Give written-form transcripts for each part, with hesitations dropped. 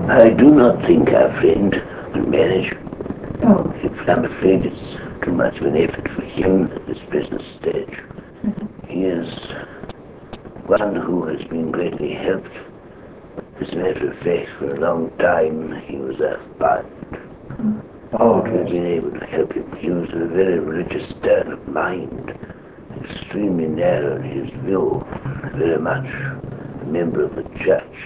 I do not think our friend can manage. Oh. I'm afraid it's too much of an effort for him at this business stage. He is one who has been greatly helped. As a matter of fact, for a long time he was earthbound. Oh, We've been able to help him. He was a very religious turn of mind, extremely narrow in his view, very much a member of the church.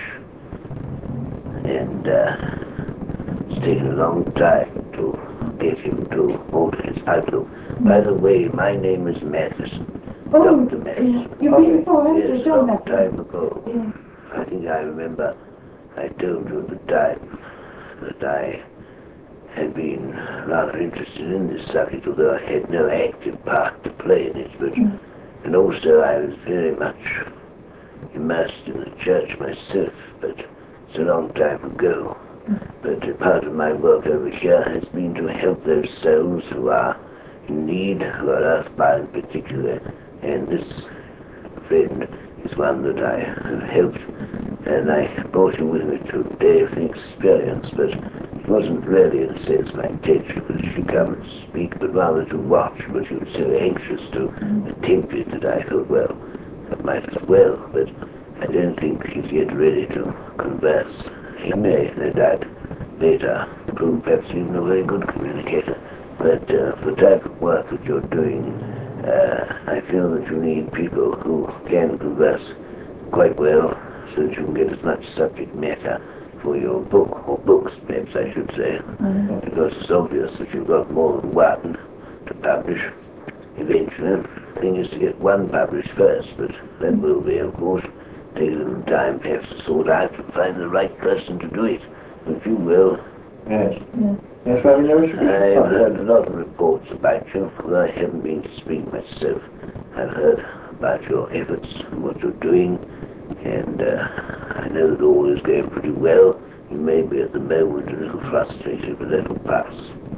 And it's taken a long time to get him to alter his outlook. By the way, my name is Matheson. Oh, Dr. Matheson. you've been before, Yes, haven't a you, John long Matheson? time ago. Yeah. I think I remember I told you at the time that I had been rather interested in this subject, although I had no active part to play in it, but and also I was very much immersed in the church myself, but it's a long time ago. But part of my work over here has been to help those souls who are in need, who are earthbound particularly, and this friend is one that I have helped, and I brought him with me today for the experience, but it wasn't really, in a sense, my intention that he should come and speak, but rather to watch, but he was so anxious to attempt it that I thought, well, I might as well, but I don't think he's yet ready to converse. He may, no doubt, later prove perhaps even a very good communicator, but for the type of work that you're doing, I feel that you need people who can converse quite well so that you can get as much subject matter for your book, or books perhaps I should say, because it's obvious that you've got more than one to publish eventually. The thing is to get one published first, but that will be, of course, take a little time perhaps to sort out and find the right person to do it. But you will. Yes. Yes, well, we know it should be I've published. heard a lot of reports about you, although I haven't been to speak myself. I've heard about your efforts and what you're doing, and I know that all is going pretty well. You may be at the moment a little frustrated, but that will pass.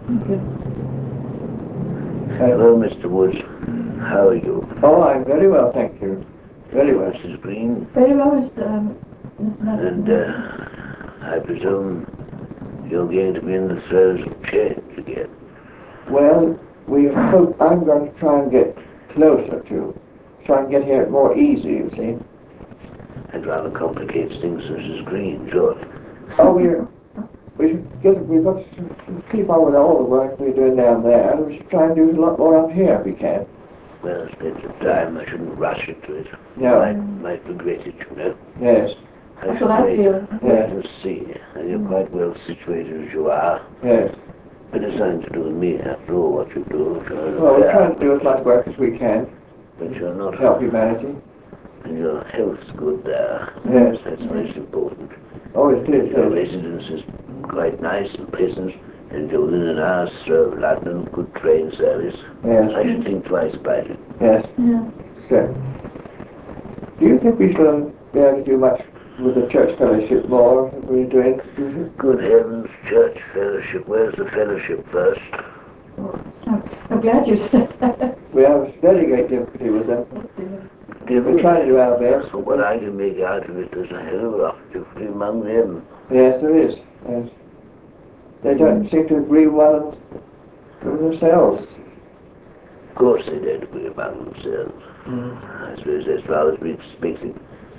Hello, Mr. Woods. How are you? Oh, I'm very well, thank you. Very well. Mrs. Green, Very well, Mr. and I presume you're going to be in the throes of change again. Well, we hope I'm going to try and get closer to, try and get here more easy, you see. It rather complicates things, Mrs. Green, surely. Oh, we've got to keep on with all the work we're doing down there, and we should try and do a lot more up here if we can. Well, it's plenty of time. I shouldn't rush into it. No. I might regret it, you know. Yes. That's what I feel. Yes. You see, and you're quite well situated as you are. Yes. But it's nothing to do with me, after all, what you do. Well, we're trying to do as much work as we can But you're not to help humanity. And your health's good there. Yes. That's most important. Oh, it is. Your Yes. residence is quite nice and pleasant, and you're within an hour's throw of London, good train service. Yes. I should think twice about it. Yes. Yeah. So, do you think we shall be able to do much with the church fellowship more than we're doing? Good heavens, church fellowship. Where's the fellowship first? I'm glad you said that. We have very great difficulty with them. We're trying to do our best. From what I can make out of it, there's a hell of a lot of difficulty among them. Yes, there is. Yes. They don't seem to agree well with themselves. Of course they don't agree among themselves. I suppose that's rather to be expected.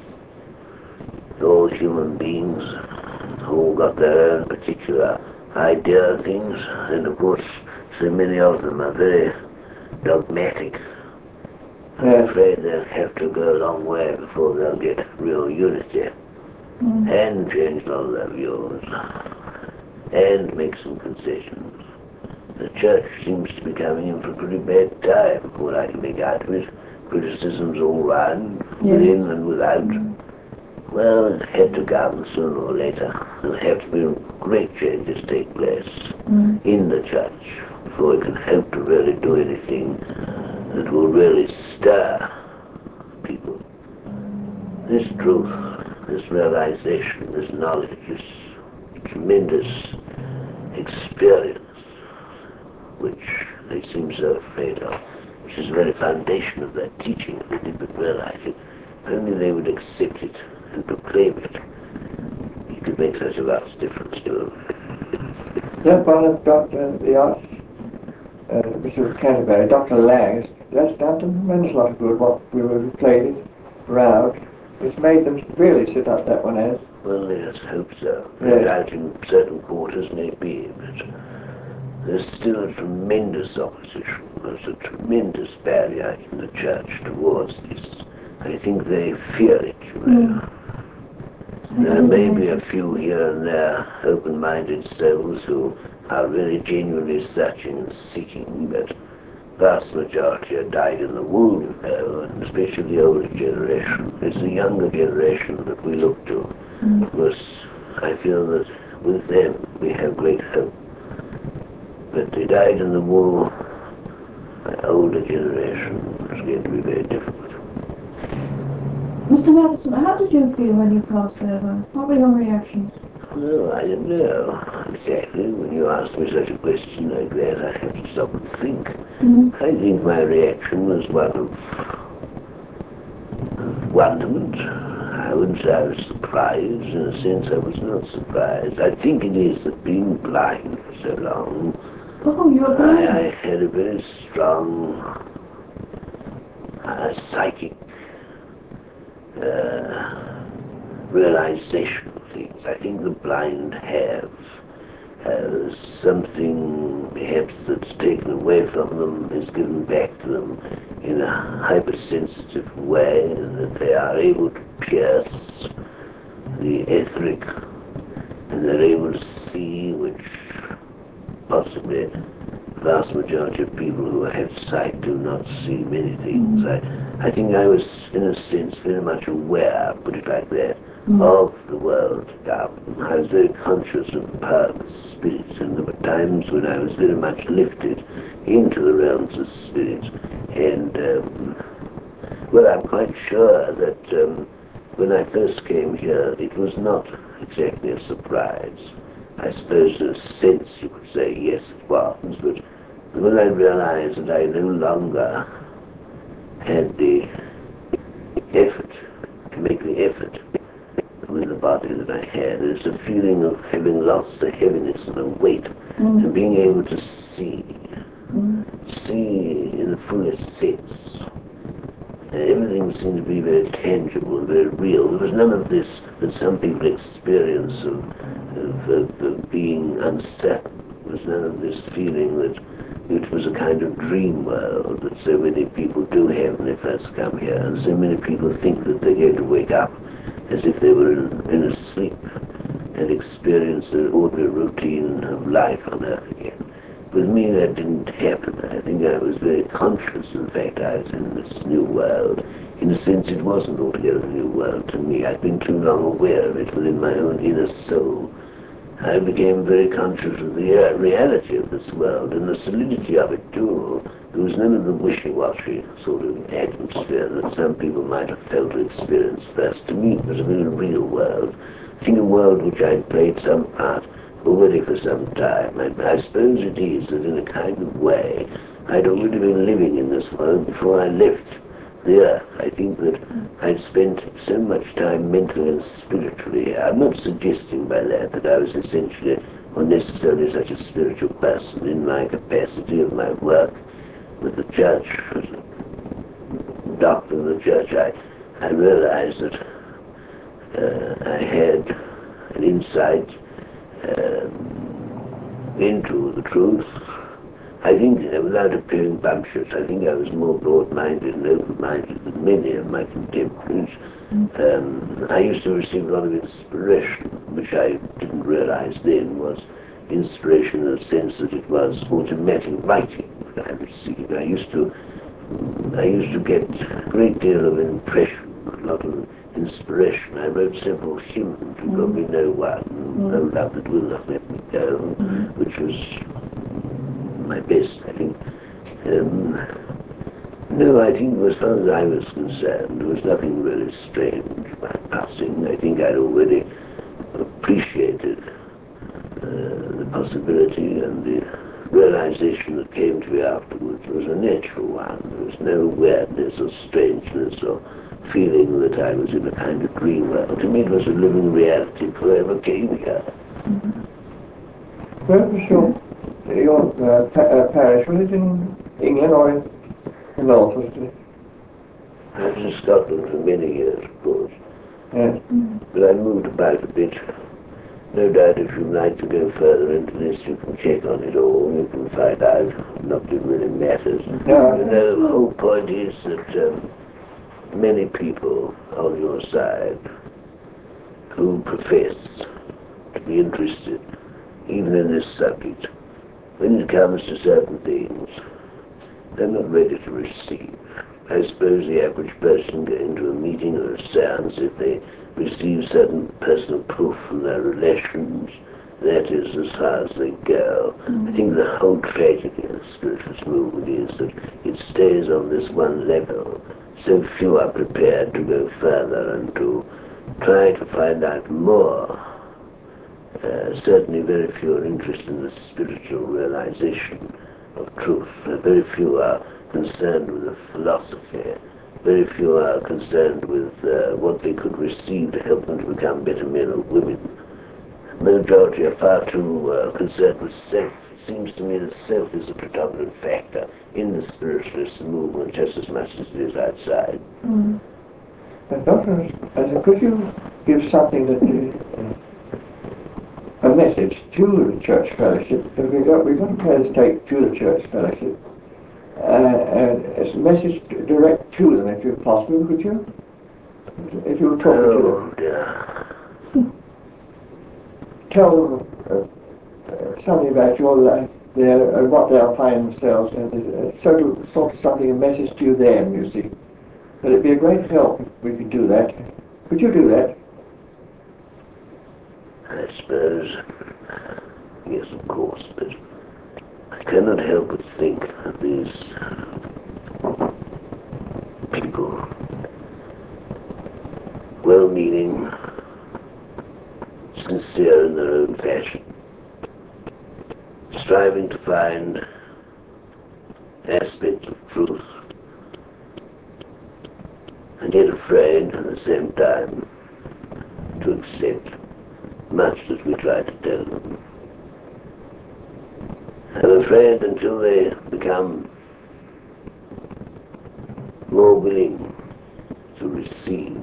All human beings all got their own particular idea of things, and of course so many of them are very dogmatic. I'm Yes. afraid they'll have to go a long way before they'll get real unity and change all their views and make some concessions. The church seems to be coming in for a pretty bad time, from what I can make out of it. Criticisms all round, within and without. Well, it had to come sooner or later. There'll have to be great changes take place in the church before it can hope to really do anything that will really stir people. This truth, this realization, this knowledge, this tremendous experience which they seem so afraid of, which is the very foundation of their teaching, if they did but realize it. If only they would accept it and proclaim it, it could it make such a vast difference to them? That one of Dr. the Arch, Bishop of Canterbury, Dr. Lang, that's done a tremendous lot of good. What we were played it around, it's made them really sit up, that one has. Well, let's hope so. Yes. Out in certain quarters may be, but there's still a tremendous opposition. There's a tremendous barrier in the church towards this. I think they fear it, you know. There may be a few here and there open-minded souls who are really genuinely searching and seeking, but vast majority are dyed in the wool, you know, and especially the older generation. It's the younger generation that we look to, because I feel that with them we have great hope. But the dyed in the wool, the older generation is going to be very difficult. Mr. Madison, how did you feel when you passed over? What were your reactions? Well, I don't know exactly. When you ask me such a question like that, I have to stop and think. I think my reaction was one of wonderment. I wouldn't say I was surprised. In a sense, I was not surprised. I think it is that being blind for so long, Oh, you were blind. I had a very strong psychic realization of things. I think the blind have something perhaps that's taken away from them is given back to them in a hypersensitive way, and that they are able to pierce the etheric, and they're able to see, which possibly the vast majority of people who have sight do not see many things. I think I was, in a sense, very much aware, put it like that, of the world to come. I was very conscious of the power of the spirits, and there were times when I was very much lifted into the realms of spirits. And, well, I'm quite sure that when I first came here, it was not exactly a surprise. I suppose in a sense you could say yes it was, but when I realized that I no longer had the effort, to make the effort with the body that I had, there's a feeling of having lost the heaviness and the weight, and being able to see in the fullest sense. Everything seemed to be very tangible, very real. There was none of this that some people experience of being uncertain. There was none of this feeling that it was a kind of dream world that so many people do have when they first come here, and so many people think that they're going to wake up as if they were in a sleep and experience the ordinary routine of life on earth again. With me that didn't happen. I think I was very conscious of the fact I was in this new world. In a sense it wasn't altogether a new world to me. I'd been too long aware of it within my own inner soul. I became very conscious of the reality of this world and the solidity of it too. There was none of the wishy-washy sort of atmosphere that some people might have felt or experienced first. To me it was a very real world. I think a world which I'd played some part already for some time. I suppose it is that in a kind of way I'd already been living in this world before I left the earth. I think that I'd spent so much time mentally and spiritually here. I'm not suggesting by that I was essentially or necessarily such a spiritual person. In my capacity of my work with the church, as a doctor of the church, I realized that I had an insight into the truth. I think, without appearing bumptious, I think I was more broad-minded and open-minded than many of my contemporaries. I used to receive a lot of inspiration, which I didn't realize then was inspiration in the sense that it was automatic writing that I received. I used to get a great deal of impression, a lot of inspiration. I wrote several hymns, you probably know one, No Love That Will Not Let Me Go, which was my best, I think. No, I think as far as I was concerned, there was nothing really strange about passing. I think I'd already appreciated the possibility, and the realization that came to me afterwards was a natural one. There was no weirdness or strangeness or feeling that I was in a kind of dream world. To me it was a living reality before I ever came here. Where was your parish? Was it in England or in the north? Was it? I was in Scotland for many years, of course. Yes. But I moved about a bit. No doubt if you'd like to go further into this, you can check on it all. You can find out. Nothing really matters. No. You know, the whole point is that many people on your side who profess to be interested even in this subject, when it comes to certain things, they're not ready to receive. I suppose the average person going to a meeting or a seance, if they receive certain personal proof from their relations, that is as far as they go. I think the whole tragedy of the spiritualist movement is that it stays on this one level. So few are prepared to go further and to try to find out more. Certainly very few are interested in the spiritual realization of truth. Very few are concerned with the philosophy. Very few are concerned with what they could receive to help them to become better men or women. The majority are far too concerned with self. It seems to me that self is a predominant factor in the spiritualist movement just as much as it is outside. Doctor, could you give something that a message to the church fellowship? We've got a prayer take to the church fellowship. And it's a message direct to them, if you're possible, could you? If you were talking to them. Tell something about your life there and what they'll find themselves in. Sort of something, a message to them, you see. But it'd be a great help if we could do that. Could you do that? I suppose, yes, of course, but I cannot help but think of these people, well-meaning, sincere in their own fashion, striving to find aspects of truth, and yet afraid at the same time to accept much that we try to tell them. I'm afraid until they become more willing to receive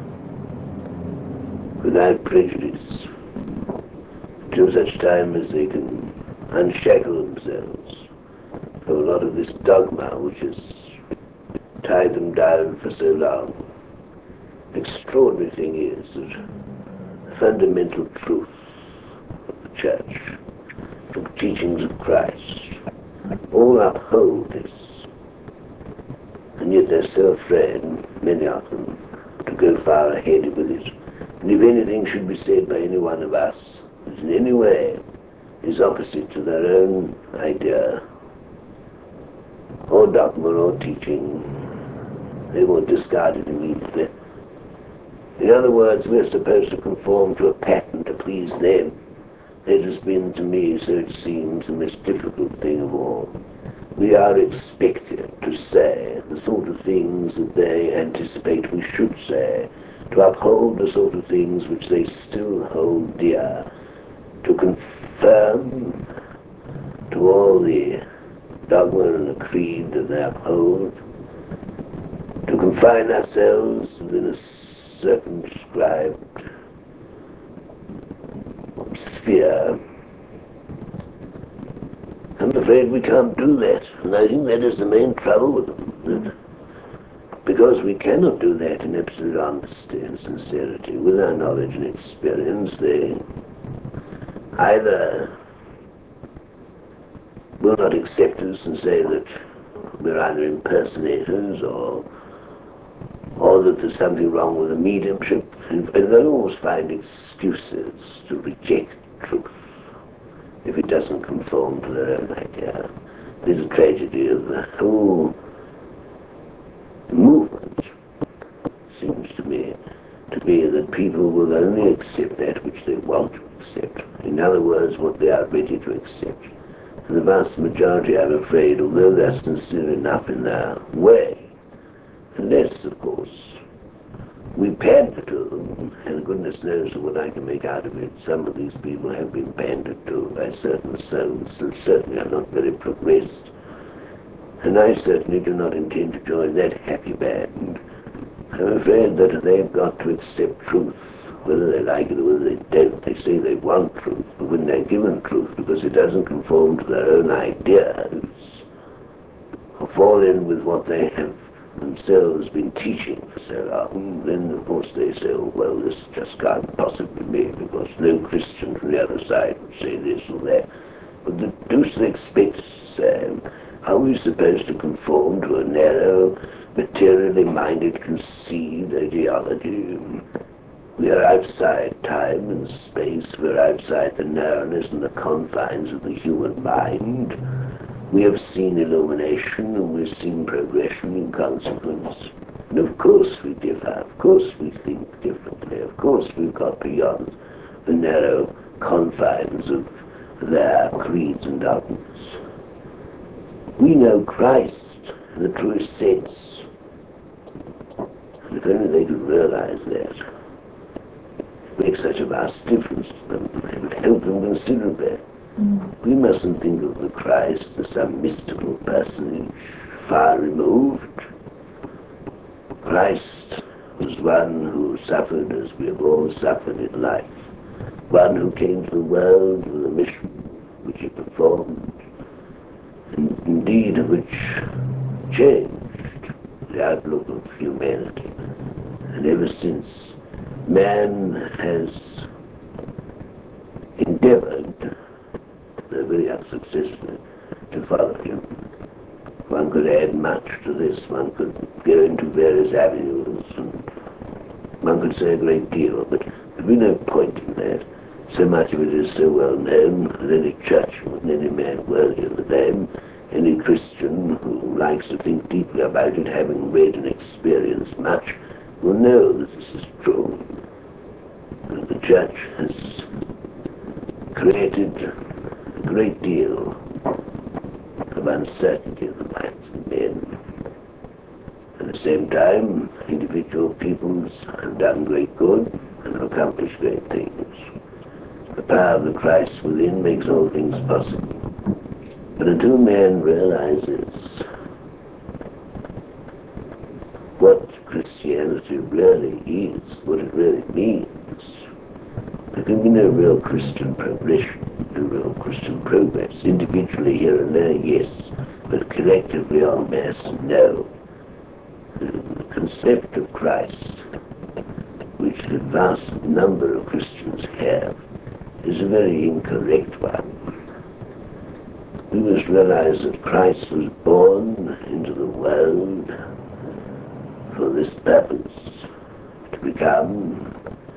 without prejudice, till such time as they can unshackle themselves from a lot of this dogma which has tied them down for so long. The extraordinary thing is that the fundamental truth of the Church, the teachings of Christ, all uphold this, and yet they're so afraid, many of them, to go far ahead with it. And if anything should be said by any one of us that in any way is opposite to their own idea, or dogma or teaching, they will discard it immediately. In other words, we're supposed to conform to a pattern to please them. That has been, to me, so it seems, the most difficult thing of all. We are expected to say the sort of things that they anticipate we should say, to uphold the sort of things which they still hold dear, to confirm to all the dogma and the creed that they uphold, to confine ourselves within a circumscribed sphere. I'm afraid we can't do that, and I think that is the main trouble with them, that because we cannot do that in absolute honesty and sincerity, with our knowledge and experience, they either will not accept us and say that we're either impersonators or that there's something wrong with the mediumship, and they'll always find excuses to reject truth if it doesn't conform to their own idea. There's a tragedy of the whole movement, seems to me, to be that people will only accept that which they want to accept. In other words, what they are ready to accept. And the vast majority, I'm afraid, although they're sincere enough in their way, unless, of course, We pander to them, and goodness knows what I can make out of it. Some of these people have been pandered to by certain souls that certainly are not very progressed. And I certainly do not intend to join that happy band. I'm afraid that they've got to accept truth, whether they like it or whether they don't. They say they want truth, but when they're given truth, because it doesn't conform to their own ideas, or fall in with what they have themselves been teaching for so long, then of course they say, oh, well, this just can't possibly be, because no Christian from the other side would say this or that. But the deuce they expect us to say. Are we supposed to conform to a narrow, materially minded, conceived ideology? We are outside time and space. We're outside the narrowness and the confines of the human mind. We have seen illumination and we've seen progression in consequence. And of course we differ. Of course we think differently. Of course we've got beyond the narrow confines of their creeds and dogmas. We know Christ in the truest sense. And if only they could realize that, it makes such a vast difference to them. It would help them considerably. We mustn't think of the Christ as some mystical personage far removed. Christ was one who suffered as we have all suffered in life. One who came to the world with a mission which he performed, and indeed which changed the outlook of humanity. And ever since, man has endeavored, though very unsuccessfully, to follow him. One could add much to this. One could go into various avenues, and one could say a great deal, but there'd be no point in that. So much of it is so well known that any churchman, any man worthy of the name, any Christian who likes to think deeply about it, having read and experienced much, will know that this is true. And the church has created a great deal of uncertainty in the minds of men. At the same time, individual peoples have done great good and have accomplished great things. The power of the Christ within makes all things possible. But until man realizes what Christianity really is, what it really means, there can be no real Christian progression, no real Christian progress. Individually here and there, yes, but collectively en masse, no. The concept of Christ, which a vast number of Christians have, is a very incorrect one. We must realize that Christ was born into the world for this purpose, to become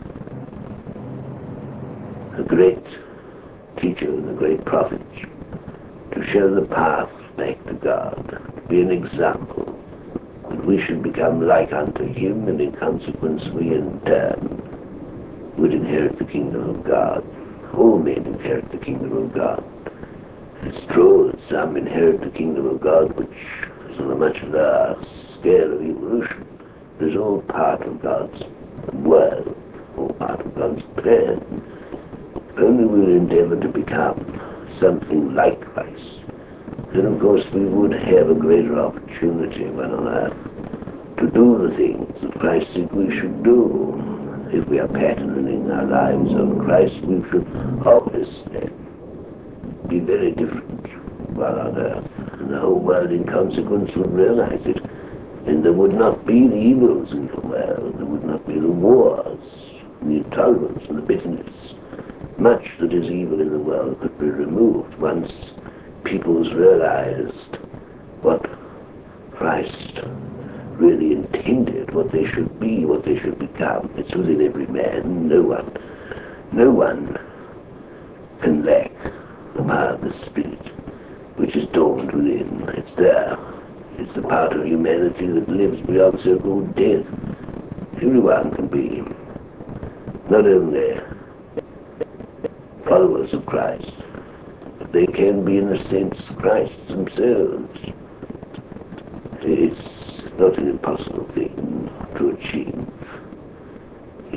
a great teacher and a great prophet, to show the path back to God, to be an example, that we should become like unto him, and in consequence we in turn would inherit the kingdom of God. All men inherit the kingdom of God. It's true that some inherit the kingdom of God, which is on a much lower scale of evolution. It's all part of God's world, all part of God's plan. If only we will endeavor to become something like Christ, then of course we would have a greater opportunity when on earth to do the things that Christ said we should do. If we are patterning our lives on Christ, we should always be very different while on earth. And the whole world in consequence would realize it. And there would not be the evils in the world. There would not be the wars, the intolerance and the bitterness. Much that is evil in the world could be removed once peoples realized what Christ really intended, what they should be, what they should become. It's within every man. No one can lack the power of the Spirit, which is dormant within. It's there. It's the part of humanity that lives beyond so-called death. Everyone can be not only followers of Christ, but they can be, in a sense, Christ themselves. It's not an impossible thing to achieve.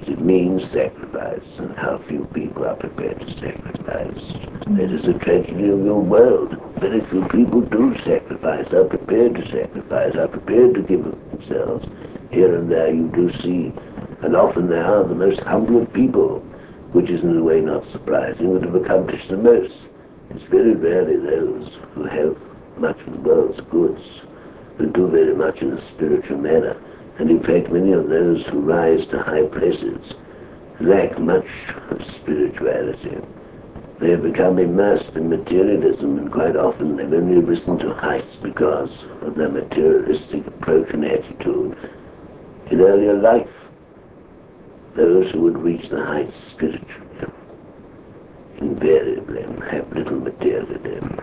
It means sacrifice, and how few people are prepared to sacrifice. That is a tragedy of your world. Very few people do sacrifice, are prepared to sacrifice, are prepared to give of themselves. Here and there you do see, and often they are the most humble of people, which is in a way not surprising, that have accomplished the most. It's very rarely those who have much of the world's goods who do very much in a spiritual manner. And in fact, many of those who rise to high places lack much of spirituality. They have become immersed in materialism, and quite often they've only risen to heights because of their materialistic approach and attitude in earlier life. Those who would reach the heights spiritually invariably have little materialism.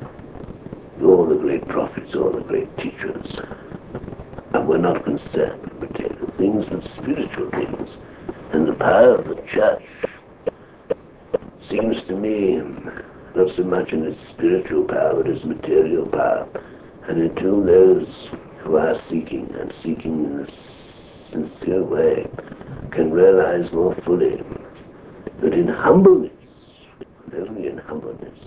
All the great prophets, all the great teachers, and we're not concerned with material things, but spiritual things. And the power of the church seems to me not so much in its spiritual power, but its material power. And until those who are seeking, and seeking in a sincere way, can realize more fully that in humbleness, and only in humbleness,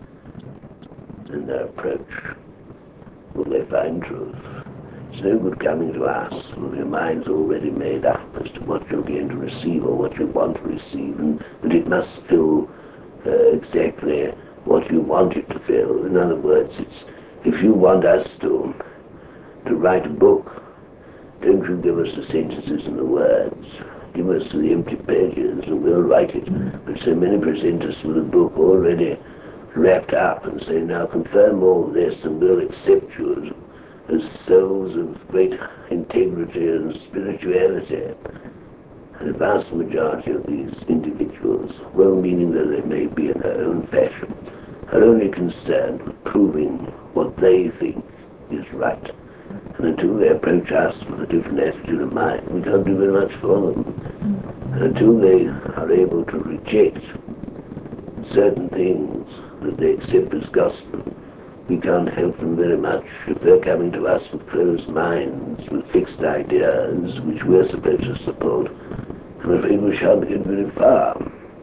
in their approach, will they find truth. It's no good coming to us with your mind's already made up as to what you're going to receive or what you want to receive, and that it must fill exactly what you want it to fill. In other words, it's if you want us to write a book, don't you give us the sentences and the words. Give us the empty pages and we'll write it. But so many present us with a book already wrapped up and say, now confirm all this and we'll accept you as souls of great integrity and spirituality. And the vast majority of these individuals, well-meaning though they may be in their own fashion, are only concerned with proving what they think is right. And until they approach us with a different attitude of mind, we can't do very much for them. And until they are able to reject certain things that they accept as gospel, we can't help them very much. If they're coming to us with closed minds, with fixed ideas, which we're supposed to support, I'm afraid we shan't get very far.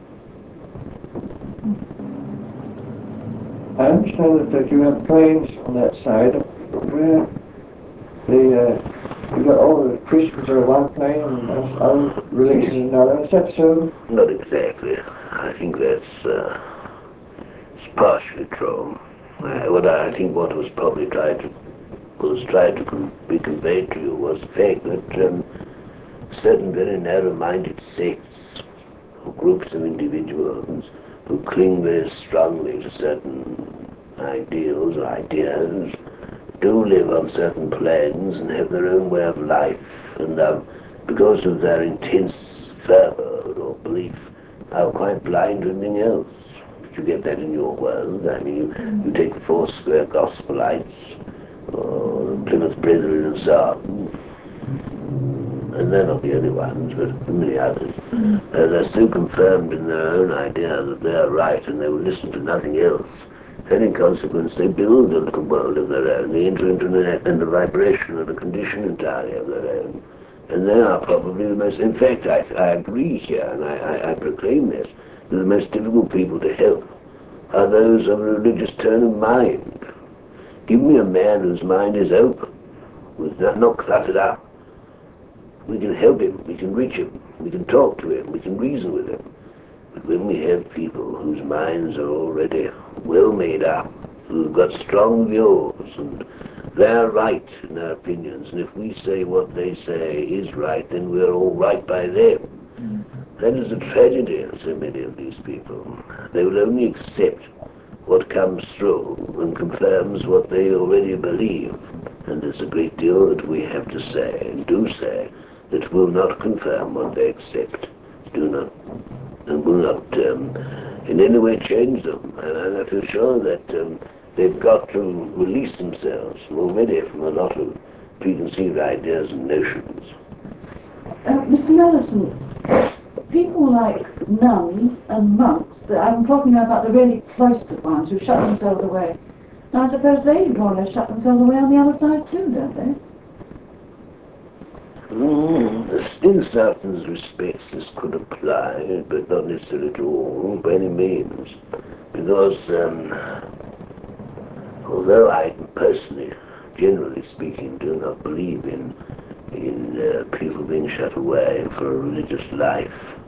I understand that you have planes on that side where you got all the Christians are one plane and other religions another. Is that so? Not exactly. I think that's it's partially true. I think what was probably tried to be conveyed to you was the fact that certain very narrow-minded sects or groups of individuals who cling very strongly to certain ideals or ideas do live on certain planes and have their own way of life, and because of their intense fervor or belief, are quite blind to anything else. But you get that in your world. I mean, you take the Foursquare Gospelites, or the Plymouth Brethren and so on, and they're not the only ones, but many others. They're so confirmed in their own idea that they're right, and they will listen to nothing else. And in consequence, they build a little world of their own. They enter into a vibration and a condition entirely of their own. And they are probably the most, in fact, I agree here, and I proclaim this, that the most difficult people to help are those of a religious turn of mind. Give me a man whose mind is open, who's not cluttered up. We can help him, we can reach him, we can talk to him, we can reason with him. But when we have people whose minds are already well made up, who've got strong views, and they're right in their opinions, and if we say what they say is right, then we're all right by them. That is a tragedy in so many of these people. They will only accept what comes through and confirms what they already believe. And there's a great deal that we have to say, and do say, that will not confirm what they accept, and will not in any way change them. And I feel sure that they've got to release themselves already from a lot of preconceived ideas and notions. Mr. Mellison, people like nuns and monks, I'm talking now about the really cloistered ones who shut themselves away. Now I suppose they more or less shut themselves away on the other side too, don't they? In certain respects this could apply, but not necessarily to all, by any means. Because although I personally, generally speaking, do not believe in people being shut away for a religious life,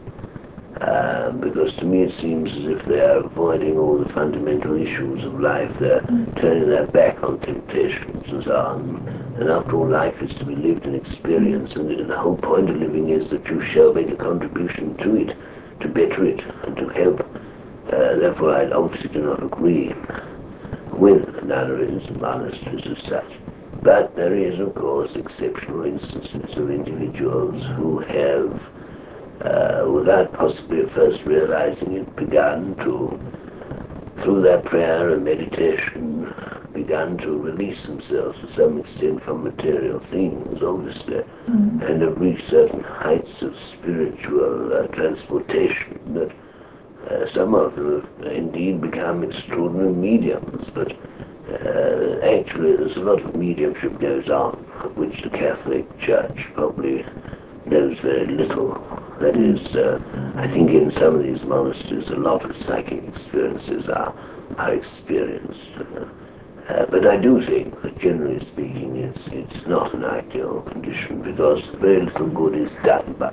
because to me it seems as if they are avoiding all the fundamental issues of life. They're turning their back on temptations and so on. And after all, life is to be lived and experienced, and the whole point of living is that you shall make a contribution to it, to better it, and to help. Therefore, I obviously do not agree with nunneries and monasteries as such. But there is, of course, exceptional instances of individuals who have, without possibly at first realizing it, begun to, through their prayer and meditation, begun to release themselves to some extent from material things, obviously, and have reached certain heights of spiritual transportation that some of them have indeed become extraordinary mediums, but actually there's a lot of mediumship goes on, of which the Catholic Church probably knows very little. That is, I think in some of these monasteries a lot of psychic experiences are experienced. But I do think that generally speaking it's not an ideal condition, because very little good is done by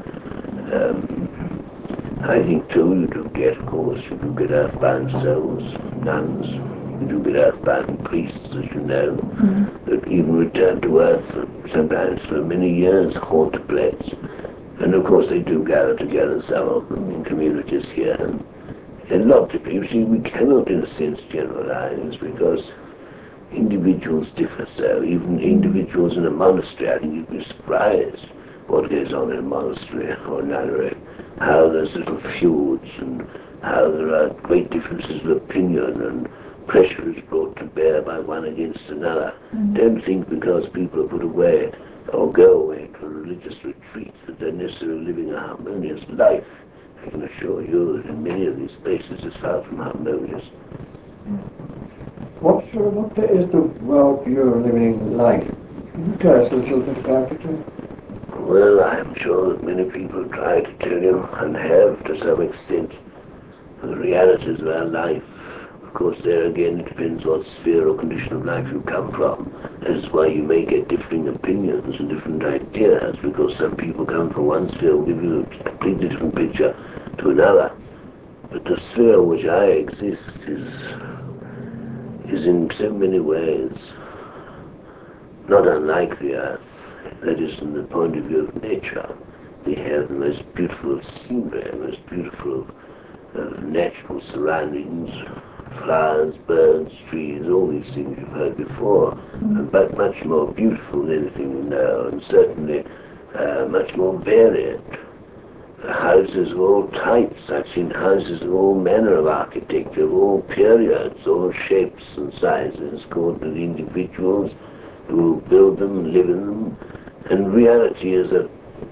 it. I think too you do get, of course, you do get earthbound souls, nuns, you do get earthbound priests, as you know, that even return to earth sometimes for many years, haunt a place. And of course they do gather together, some of them, in communities here. And logically, you see, we cannot in a sense generalize, because individuals differ so. Even individuals in a monastery, I think you'd be surprised what goes on in a monastery or a nunnery, how there's little feuds and how there are great differences of opinion and pressure is brought to bear by one against another. Don't think because people are put away or go away to a religious retreat that they're necessarily living a harmonious life. I can assure you that in many of these places it's far from harmonious. What is the world you're living like? Can you tell us a little bit about it? Well, I'm sure that many people try to tell you, and have to some extent, the realities of our life. Of course, there again, it depends what sphere or condition of life you come from. That's why you may get differing opinions and different ideas, because some people come from one sphere will give you a completely different picture to another. But the sphere in which I exist is in so many ways not unlike the earth. That is, from the point of view of nature. They have the most beautiful scenery, most beautiful natural surroundings, flowers, birds, trees, all these things you've heard before, but much more beautiful than anything you know, and certainly much more varied. Houses of all types. I've seen houses of all manner of architecture, of all periods, all shapes and sizes, according to the individuals who build them, live in them. And reality is a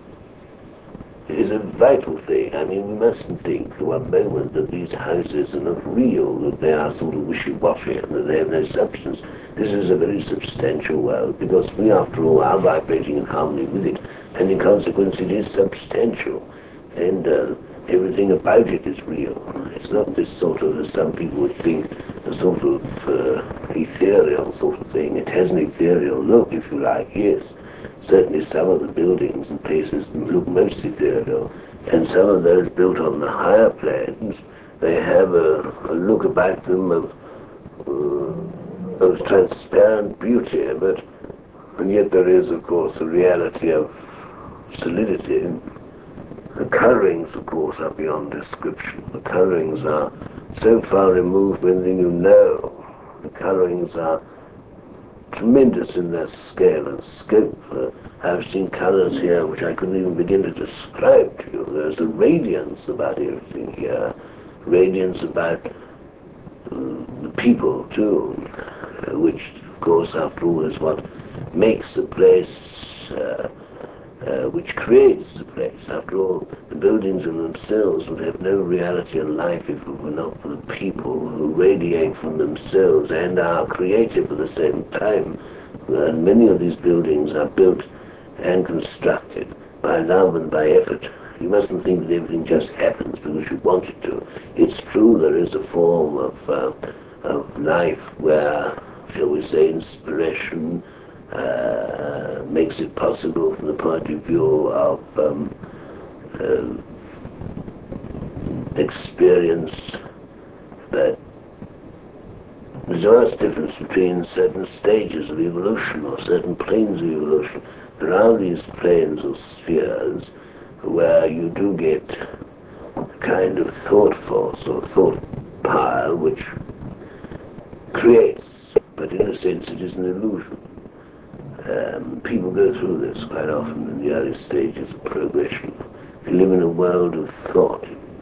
vital thing. I mean, we mustn't think for one moment that these houses are not real, that they are sort of wishy-washy, and that they have no substance. This is a very substantial world, because we, after all, are vibrating in harmony with it, and in consequence it is substantial, and everything about it is real. It's not this sort of, as some people would think, a sort of ethereal sort of thing. It has an ethereal look, if you like, yes. Certainly some of the buildings and places look most ethereal, and some of those built on the higher planes, they have a look about them of transparent beauty, and yet there is, of course, a reality of solidity. The colorings, of course, are beyond description. The colorings are so far removed from anything you know. The colorings are tremendous in their scale and scope. I've seen colors here which I couldn't even begin to describe to you. There's a radiance about everything here, radiance about the people too, which of course after all is what makes the place, which creates the place. After all, the buildings in themselves would have no reality in life if it were not for the people who radiate from themselves and are creative at the same time. And many of these buildings are built and constructed by love and by effort. You mustn't think that everything just happens because you want it to. It's true there is a form of life where, shall we say, inspiration makes it possible from the point of view of experience, but there's a vast difference between certain stages of evolution or certain planes of evolution. There are these planes or spheres where you do get a kind of thought force or thought power which creates, but in a sense it is an illusion. People go through this quite often in the early stages of progression. They live in a world of thought.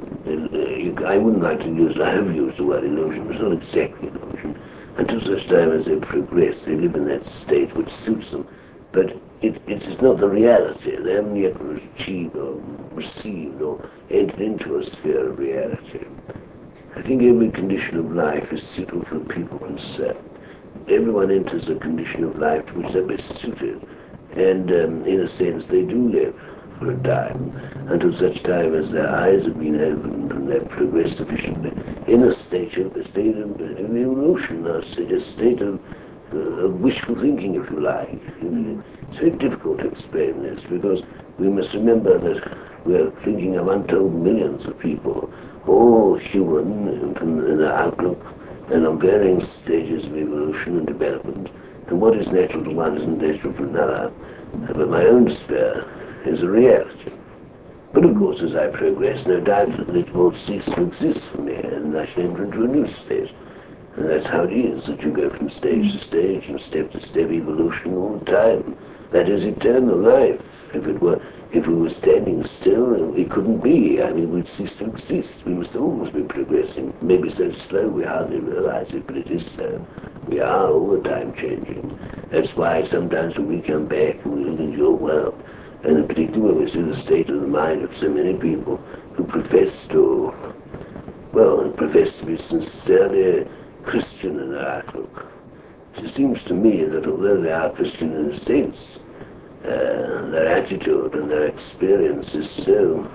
I wouldn't like to use, I have used the word illusion, it's not exactly illusion. Until such time as they progress, they live in that state which suits them. But it is not the reality. They haven't yet achieved or received or entered into a sphere of reality. I think every condition of life is suitable for the people concerned. Everyone enters a condition of life to which they're best suited. And in a sense, they do live for a time, until such time as their eyes have been opened and they've progressed sufficiently in a state of evolution, a state of wishful thinking, if you like. It's very difficult to explain this because we must remember that we're thinking of untold millions of people, all human in their outlook and on varying stages of evolution and development, and what is natural to one isn't natural to another. But my own sphere is a reality. But of course, as I progress, no doubt that it won't cease to exist for me, and I shall enter into a new state. And that's how it is, that you go from stage to stage and step to step evolution all the time. That is eternal life. If we were standing still, it couldn't be. I mean, we'd cease to exist. We must always be progressing. Maybe so slow we hardly realize it, but it is so. We are all the time changing. That's why sometimes when we come back and we look into your world, and in particular when we see the state of the mind of so many people who profess to be sincerely Christian in their outlook. It seems to me that although they are Christian in a sense, their attitude and their experience is so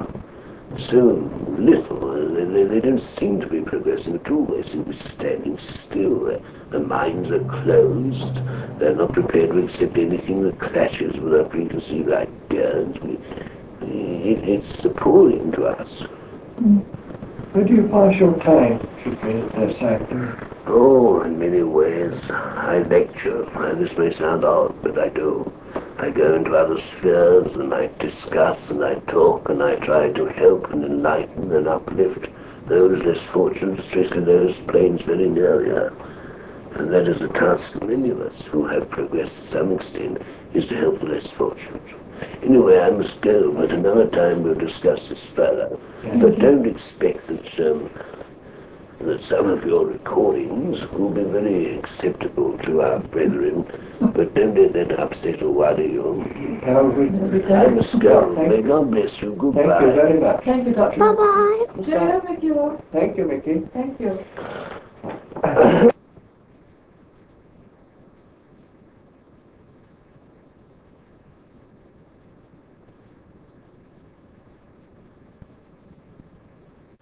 little. They don't seem to be progressing at all. They seem to be standing still. Their minds are closed. They're not prepared to accept anything that clashes with their preconceived ideas. It's appalling to us. Where do you pass your time, Sanctum? Oh, in many ways. I lecture. This may sound odd, but I do. I go into other spheres and I discuss and I talk and I try to help and enlighten and uplift those less fortunate, especially those planes very near here. And that is the task of many of us who have progressed to some extent, is to help the less fortunate. Anyway, I must go, but another time we'll discuss this further. But don't expect that some of your recordings will be very acceptable to our brethren, but don't let that upset or worry you. I must go. May God bless you. Goodbye. Thank you very much. Thank you, Doctor. Bye-bye. Cheerio, Mickey. Thank you, Mickey. Thank you.